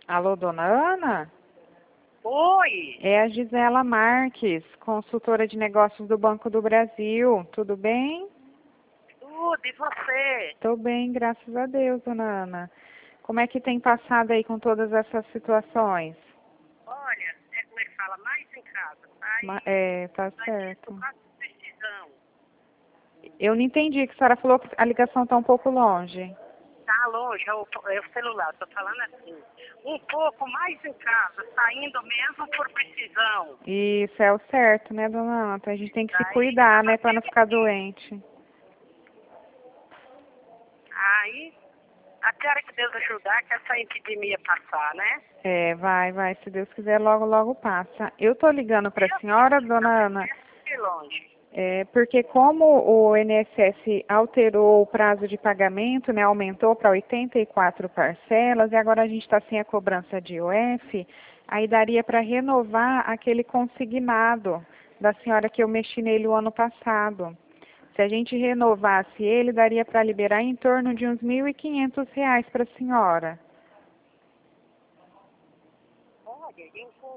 Alô, dona Ana? Oi, É a Gisela Marques, consultora de negócios do Banco do Brasil. Tudo bem? tudo, e você? Tô bem, graças a Deus, dona Ana. Como é que tem passado aí com todas essas situações? Olha, como é que fala? Mais em casa, tá? Tá Aí tô certo. quase precisão. Eu não entendi que a senhora falou que a ligação tá um pouco longe. Tá longe, é o celular, tô falando assim. Um pouco mais em casa, saindo mesmo por precisão. Isso é o certo, né, dona Ana? Então a gente tem que se Daí, cuidar, né, pra não ficar doente. aí, até a hora que Deus ajudar, que essa epidemia passar, né? Vai, se Deus quiser, logo, logo passa. Eu tô ligando pra senhora, dona Ana, De longe. porque como o INSS alterou o prazo de pagamento, né, aumentou para 84 parcelas e agora a gente está sem a cobrança de IOF, aí daria para renovar aquele consignado da senhora que eu mexi nele o ano passado. Se a gente renovasse ele, daria para liberar em torno de uns R$ 1.500 para a senhora. Olha,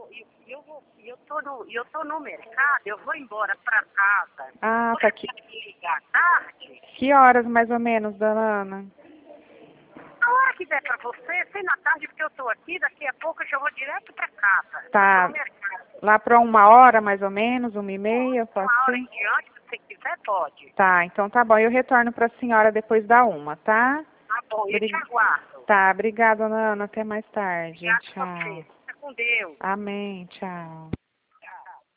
eu tô no mercado, eu vou embora pra casa. Ah, Você tá aqui. pode me ligar à tarde? Que horas mais ou menos, dona Ana? A hora que der pra você, sei na tarde, porque eu tô aqui, daqui a pouco eu já vou direto pra casa. Eu tô no Tá mercado. lá para 1 hora mais ou menos, 1h30, pode Uma hora ser? em diante, se você quiser, pode. Tá, então tá bom. Eu retorno para a senhora depois da 1, tá? Tá bom, eu te Obri- aguardo. Tá, obrigada, dona Ana. Até mais tarde. Obrigada a Tchau. você. Fica com Deus. Amém, tchau.